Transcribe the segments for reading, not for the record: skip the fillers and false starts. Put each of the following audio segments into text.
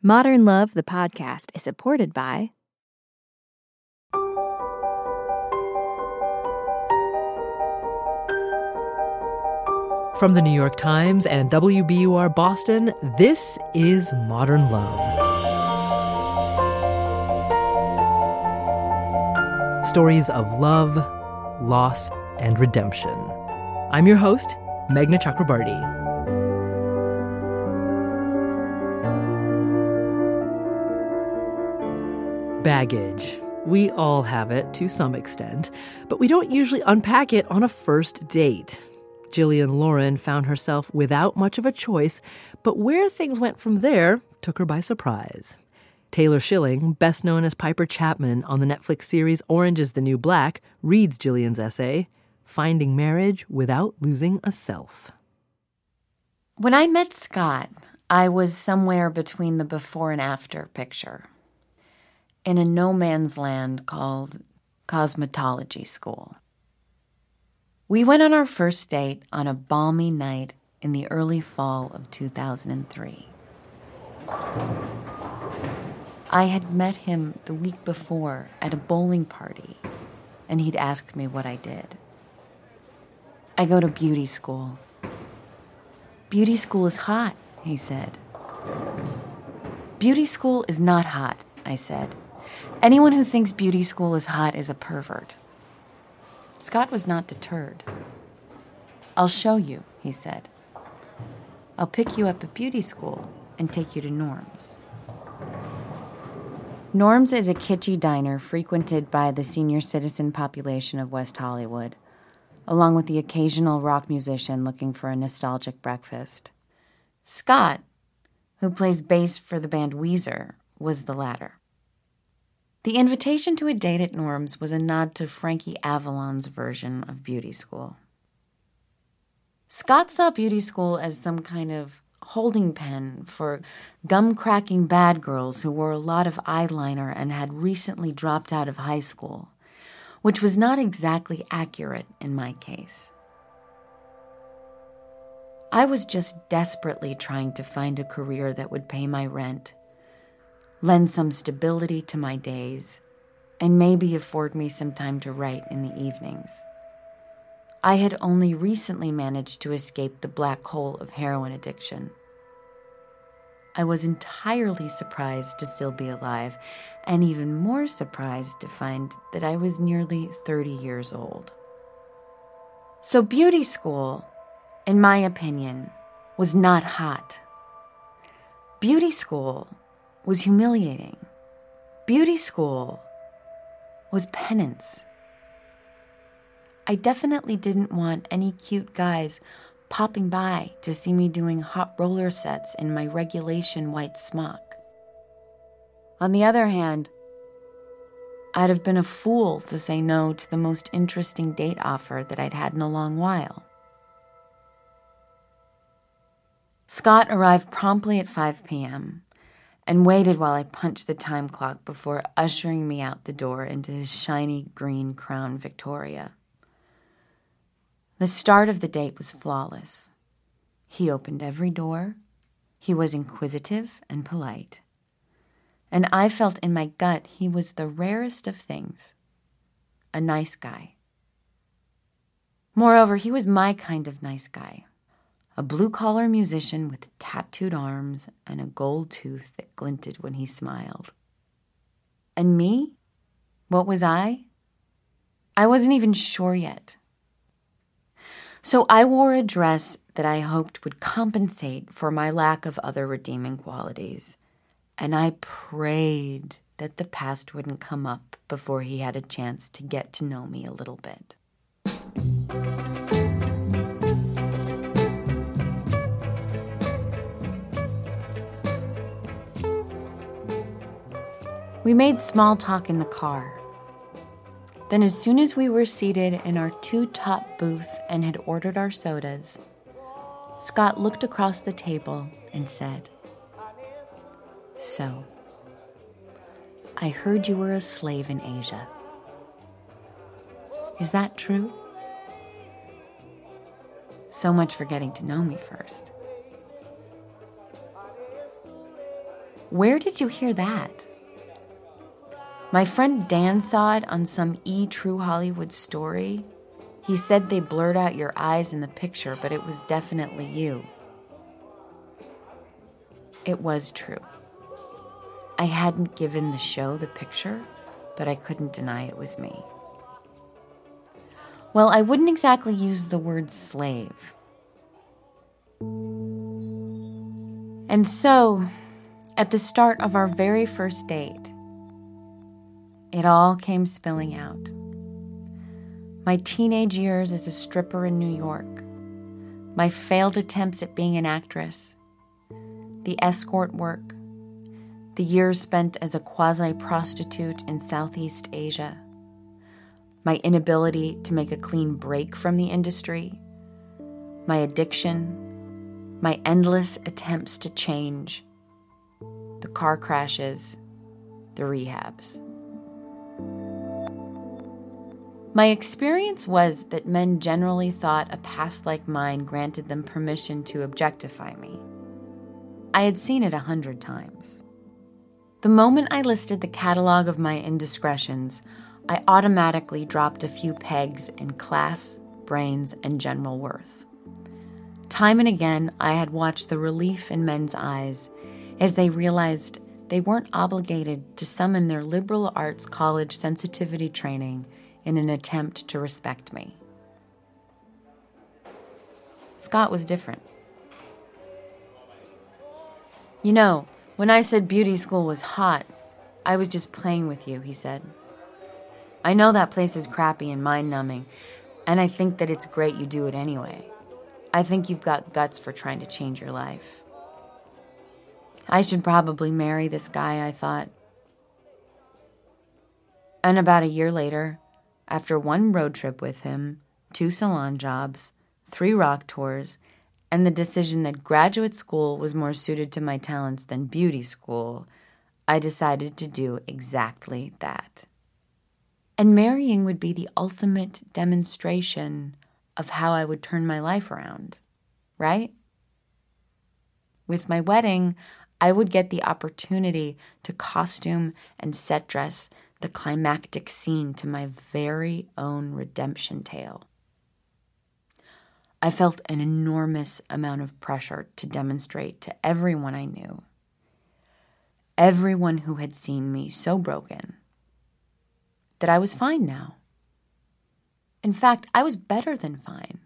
Modern Love, the podcast, is supported by From the New York Times and WBUR Boston, this is Modern Love. Stories of love, loss, and redemption. I'm your host, Meghna Chakrabarti. Baggage. We all have it to some extent, but we don't usually unpack it on a first date. Jillian Lauren found herself without much of a choice, but where things went from there took her by surprise. Taylor Schilling, best known as Piper Chapman on the Netflix series Orange is the New Black, reads Jillian's essay, Finding Marriage Without Losing a Self. When I met Scott, I was somewhere between the before and after picture, in a no man's land called cosmetology school. We went on our first date on a balmy night in the early fall of 2003. I had met him the week before at a bowling party, and he'd asked me what I did. I go to beauty school. Beauty school is hot, he said. Beauty school is not hot, I said. Anyone who thinks beauty school is hot is a pervert. Scott was not deterred. I'll show you, he said. I'll pick you up at beauty school and take you to Norm's. Norm's is a kitschy diner frequented by the senior citizen population of West Hollywood, along with the occasional rock musician looking for a nostalgic breakfast. Scott, who plays bass for the band Weezer, was the latter. The invitation to a date at Norm's was a nod to Frankie Avalon's version of beauty school. Scott saw beauty school as some kind of holding pen for gum-cracking bad girls who wore a lot of eyeliner and had recently dropped out of high school, which was not exactly accurate in my case. I was just desperately trying to find a career that would pay my rent, lend some stability to my days, and maybe afford me some time to write in the evenings. I had only recently managed to escape the black hole of heroin addiction. I was entirely surprised to still be alive, and even more surprised to find that I was nearly 30 years old. So beauty school, in my opinion, was not hot. Beauty school was humiliating. Beauty school was penance. I definitely didn't want any cute guys popping by to see me doing hot roller sets in my regulation white smock. On the other hand, I'd have been a fool to say no to the most interesting date offer that I'd had in a long while. Scott arrived promptly at 5 p.m., and waited while I punched the time clock before ushering me out the door into his shiny green Crown Victoria. The start of the date was flawless. He opened every door. He was inquisitive and polite. And I felt in my gut he was the rarest of things. A nice guy. Moreover, he was my kind of nice guy. A blue-collar musician with tattooed arms and a gold tooth that glinted when he smiled. And me? What was I? I wasn't even sure yet. So I wore a dress that I hoped would compensate for my lack of other redeeming qualities, and I prayed that the past wouldn't come up before he had a chance to get to know me a little bit. We made small talk in the car. Then as soon as we were seated in our two-top booth and had ordered our sodas, Scott looked across the table and said, "So, I heard you were a slave in Asia. Is that true?" So much for getting to know me first. Where did you hear that? My friend Dan saw it on some True Hollywood story. He said they blurred out your eyes in the picture, but it was definitely you. It was true. I hadn't given the show the picture, but I couldn't deny it was me. Well, I wouldn't exactly use the word slave. And so, at the start of our very first date, it all came spilling out. My teenage years as a stripper in New York, my failed attempts at being an actress, the escort work, the years spent as a quasi-prostitute in Southeast Asia, my inability to make a clean break from the industry, my addiction, my endless attempts to change, the car crashes, the rehabs. My experience was that men generally thought a past like mine granted them permission to objectify me. I had seen it 100 times. The moment I listed the catalog of my indiscretions, I automatically dropped a few pegs in class, brains, and general worth. Time and again, I had watched the relief in men's eyes as they realized they weren't obligated to summon their liberal arts college sensitivity training in an attempt to respect me. Scott was different. You know, when I said beauty school was hot, I was just playing with you, he said. I know that place is crappy and mind-numbing, and I think that it's great you do it anyway. I think you've got guts for trying to change your life. I should probably marry this guy, I thought. And about a year later, after one road trip with him, 2 salon jobs, 3 rock tours, and the decision that graduate school was more suited to my talents than beauty school, I decided to do exactly that. And marrying would be the ultimate demonstration of how I would turn my life around, right? With my wedding, I would get the opportunity to costume and set dress the climactic scene to my very own redemption tale. I felt an enormous amount of pressure to demonstrate to everyone I knew, everyone who had seen me so broken, that I was fine now. In fact, I was better than fine.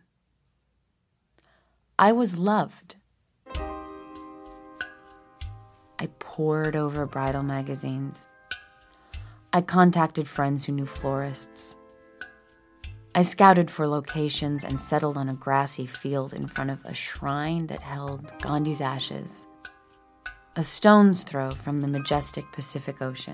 I was loved. I pored over bridal magazines. I contacted friends who knew florists. I scouted for locations and settled on a grassy field in front of a shrine that held Gandhi's ashes, a stone's throw from the majestic Pacific Ocean.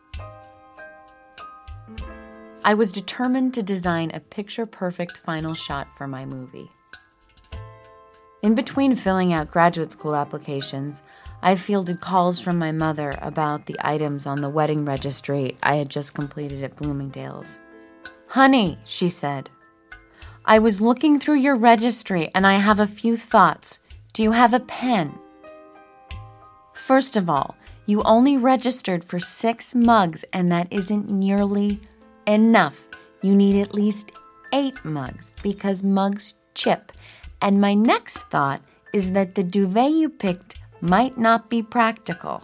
I was determined to design a picture-perfect final shot for my movie. In between filling out graduate school applications, I fielded calls from my mother about the items on the wedding registry I had just completed at Bloomingdale's. "Honey," she said, "I was looking through your registry and I have a few thoughts. Do you have a pen? First of all, you only registered for 6 mugs and that isn't nearly enough. You need at least 8 mugs because mugs chip. And my next thought is that the duvet you picked might not be practical."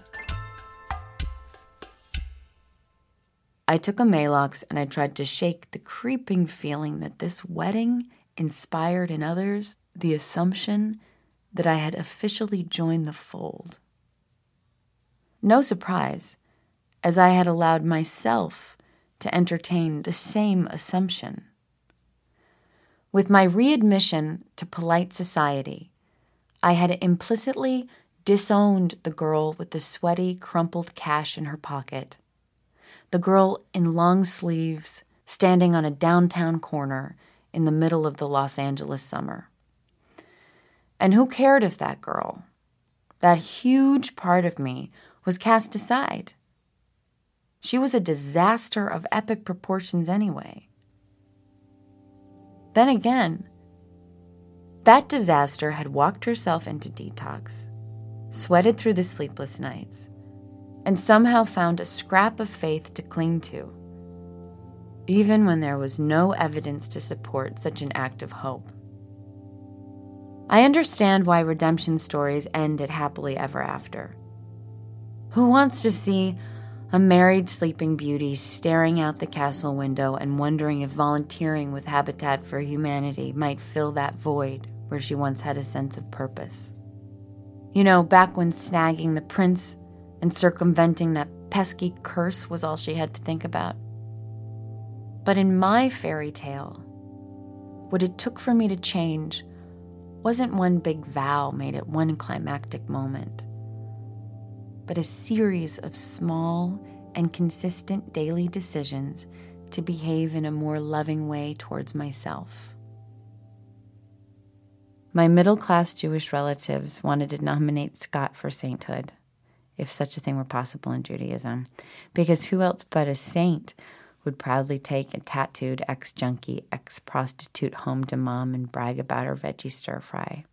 I took a Maalox and I tried to shake the creeping feeling that this wedding inspired in others the assumption that I had officially joined the fold. No surprise, as I had allowed myself to entertain the same assumption. With my readmission to polite society, I had implicitly disowned the girl with the sweaty, crumpled cash in her pocket, the girl in long sleeves standing on a downtown corner in the middle of the Los Angeles summer. And who cared if that girl, that huge part of me, was cast aside? She was a disaster of epic proportions anyway. Then again, that disaster had walked herself into detox, sweated through the sleepless nights, and somehow found a scrap of faith to cling to, even when there was no evidence to support such an act of hope. I understand why redemption stories end at happily ever after. Who wants to see a married Sleeping Beauty staring out the castle window and wondering if volunteering with Habitat for Humanity might fill that void where she once had a sense of purpose? You know, back when snagging the prince and circumventing that pesky curse was all she had to think about. But in my fairy tale, what it took for me to change wasn't one big vow made at one climactic moment, but a series of small and consistent daily decisions to behave in a more loving way towards myself. My middle-class Jewish relatives wanted to nominate Scott for sainthood, if such a thing were possible in Judaism, because who else but a saint would proudly take a tattooed ex-junkie, ex-prostitute home to mom and brag about her veggie stir-fry.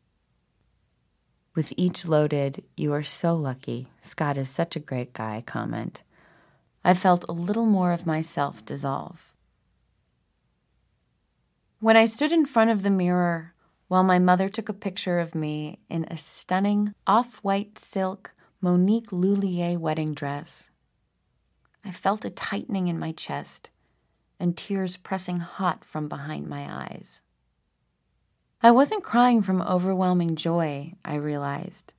With each loaded, "You are so lucky, Scott is such a great guy" comment, I felt a little more of myself dissolve. When I stood in front of the mirror while my mother took a picture of me in a stunning off-white silk Monique Lhuillier wedding dress, I felt a tightening in my chest and tears pressing hot from behind my eyes. I wasn't crying from overwhelming joy, I realized.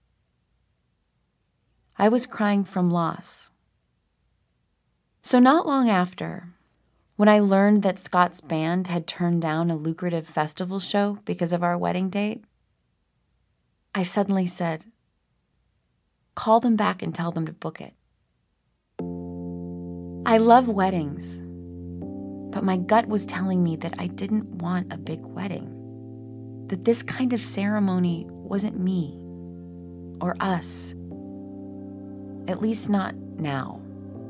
I was crying from loss. So not long after, when I learned that Scott's band had turned down a lucrative festival show because of our wedding date, I suddenly said, "Call them back and tell them to book it." I love weddings, but my gut was telling me that I didn't want a big wedding, that this kind of ceremony wasn't me or us, at least not now.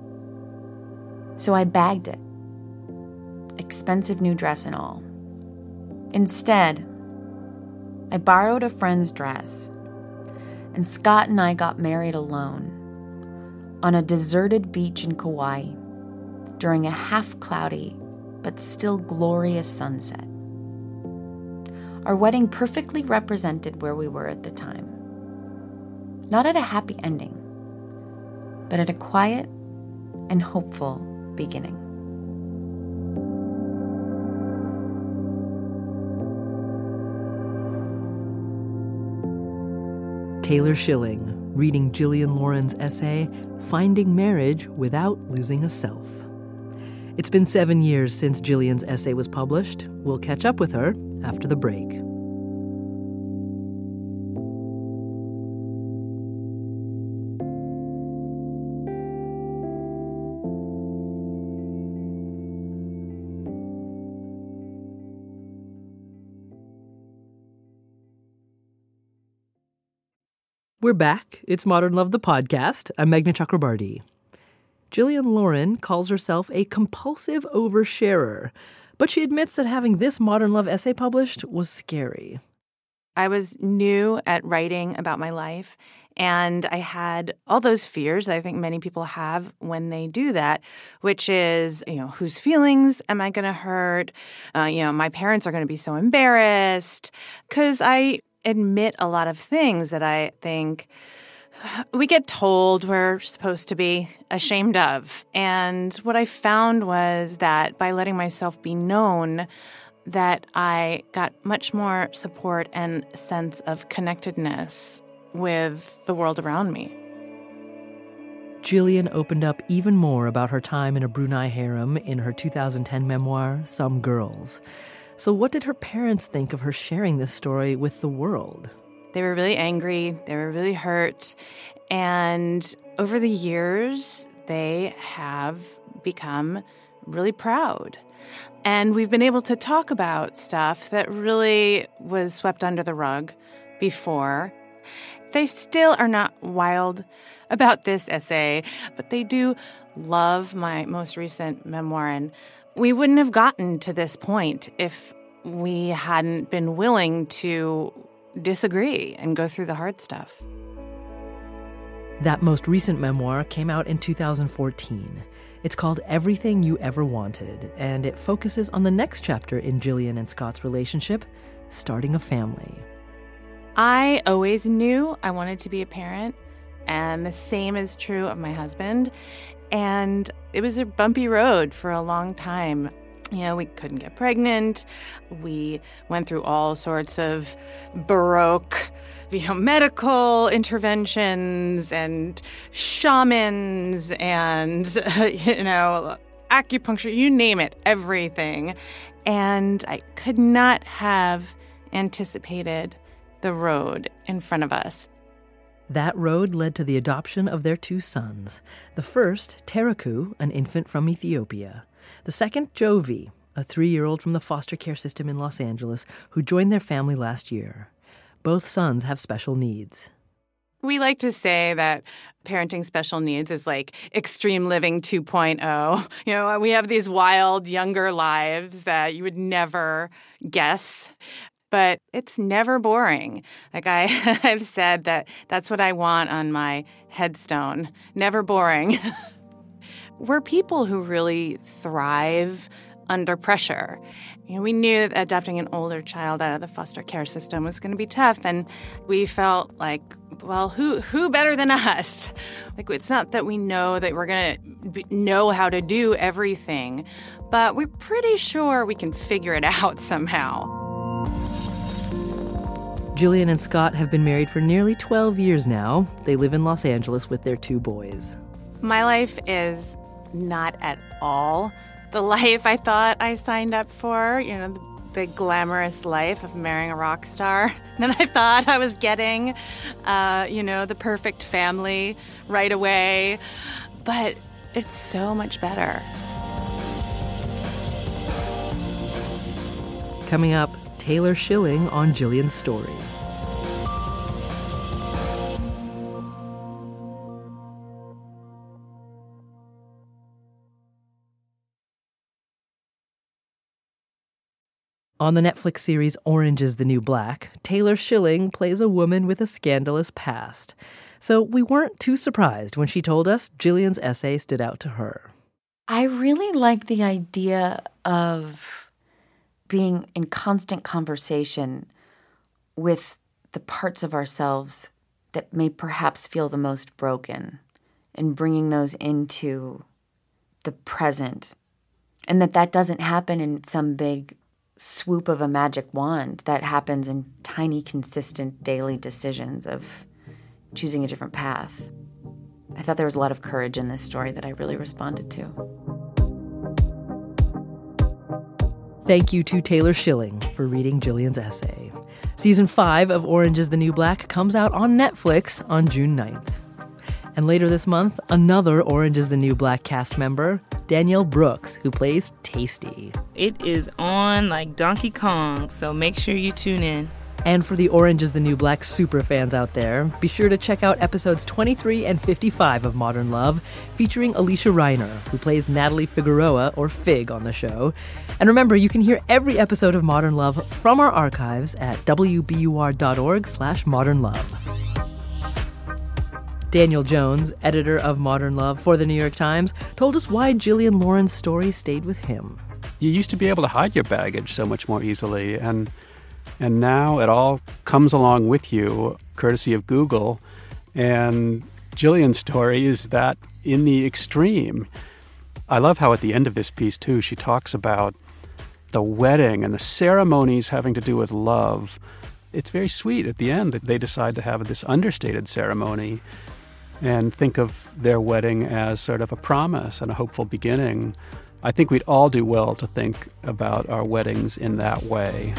So I bagged it, expensive new dress and all. Instead, I borrowed a friend's dress, and Scott and I got married alone on a deserted beach in Kauai during a half-cloudy but still glorious sunset. Our wedding perfectly represented where we were at the time. Not at a happy ending, but at a quiet and hopeful beginning. Taylor Schilling, reading Gillian Loren's essay, Finding Marriage Without Losing a Self. It's been 7 years since Gillian's essay was published. We'll catch up with her after the break. We're back. It's Modern Love, the podcast. I'm Meghna Chakrabarti. Gillian Loren calls herself a compulsive oversharer, but she admits that having this Modern Love essay published was scary. I was new at writing about my life, and I had all those fears that I think many people have when they do that, which is, whose feelings am I going to hurt? My parents are going to be so embarrassed, because I admit a lot of things that I think we get told we're supposed to be ashamed of. And what I found was that by letting myself be known, that I got much more support and sense of connectedness with the world around me. Gillian opened up even more about her time in a Brunei harem in her 2010 memoir, Some Girls. So what did her parents think of her sharing this story with the world? They were really angry. They were really hurt. And over the years, they have become really proud. And we've been able to talk about stuff that really was swept under the rug before. They still are not wild about this essay, but they do love my most recent memoir. And we wouldn't have gotten to this point if we hadn't been willing to disagree and go through the hard stuff. That most recent memoir came out in 2014. It's called Everything You Ever Wanted, and it focuses on the next chapter in Gillian and Scott's relationship, starting a family. I always knew I wanted to be a parent, and the same is true of my husband. And it was a bumpy road for a long time. We couldn't get pregnant. We went through all sorts of Baroque, medical interventions and shamans and, acupuncture, you name it, everything. And I could not have anticipated the road in front of us. That road led to the adoption of their 2 sons. The first, Teraku, an infant from Ethiopia. The second, Jovi, a 3-year-old from the foster care system in Los Angeles who joined their family last year. Both sons have special needs. We like to say that parenting special needs is like extreme living 2.0. We have these wild, younger lives that you would never guess. But it's never boring. Like I've said that's what I want on my headstone. Never boring. We're people who really thrive under pressure. We knew that adopting an older child out of the foster care system was going to be tough, and we felt like, well, who better than us? Like, it's not that we know that we're going to know how to do everything, but we're pretty sure we can figure it out somehow. Gillian and Scott have been married for nearly 12 years now. They live in Los Angeles with their 2 boys. My life is not at all the life I thought I signed up for, the big glamorous life of marrying a rock star. And then I thought I was getting, the perfect family right away. But it's so much better. Coming up, Taylor Schilling on Gillian's story. On the Netflix series Orange is the New Black, Taylor Schilling plays a woman with a scandalous past. So we weren't too surprised when she told us Gillian's essay stood out to her. I really like the idea of being in constant conversation with the parts of ourselves that may perhaps feel the most broken and bringing those into the present. And that doesn't happen in some big swoop of a magic wand. That happens in tiny, consistent daily decisions of choosing a different path. I thought there was a lot of courage in this story that I really responded to. Thank you to Taylor Schilling for reading Gillian's essay. Season 5 of Orange is the New Black comes out on Netflix on June 9th. And later this month, another Orange is the New Black cast member, Danielle Brooks, who plays Tasty. It is on like Donkey Kong, so make sure you tune in. And for the Orange is the New Black super fans out there, be sure to check out episodes 23 and 55 of Modern Love, featuring Alicia Reiner, who plays Natalie Figueroa, or Fig, on the show. And remember, you can hear every episode of Modern Love from our archives at wbur.org/modernlove. Daniel Jones, editor of Modern Love for The New York Times, told us why Gillian Loren's story stayed with him. You used to be able to hide your baggage so much more easily, and now it all comes along with you, courtesy of Google. And Gillian's story is that in the extreme. I love how at the end of this piece, too, she talks about the wedding and the ceremonies having to do with love. It's very sweet at the end that they decide to have this understated ceremony and think of their wedding as sort of a promise and a hopeful beginning. I think we'd all do well to think about our weddings in that way.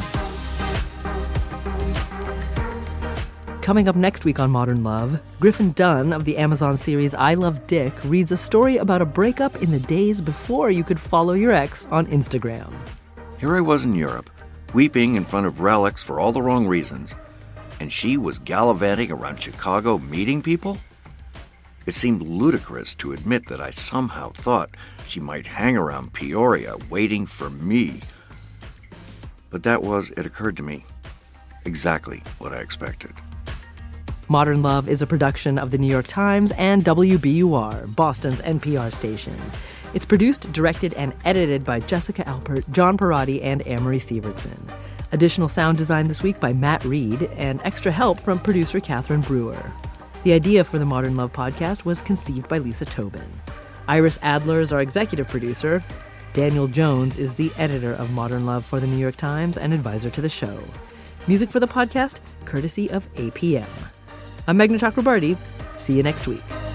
Coming up next week on Modern Love, Griffin Dunn of the Amazon series I Love Dick reads a story about a breakup in the days before you could follow your ex on Instagram. Here I was in Europe, weeping in front of relics for all the wrong reasons, and she was gallivanting around Chicago meeting people? It seemed ludicrous to admit that I somehow thought she might hang around Peoria waiting for me. But it occurred to me, exactly what I expected. Modern Love is a production of The New York Times and WBUR, Boston's NPR station. It's produced, directed, and edited by Jessica Alpert, John Parati, and Amory Sievertson. Additional sound design this week by Matt Reed, and extra help from producer Catherine Brewer. The idea for the Modern Love podcast was conceived by Lisa Tobin. Iris Adler is our executive producer. Daniel Jones is the editor of Modern Love for The New York Times and advisor to the show. Music for the podcast, courtesy of APM. I'm Meghna Chakrabarti. See you next week.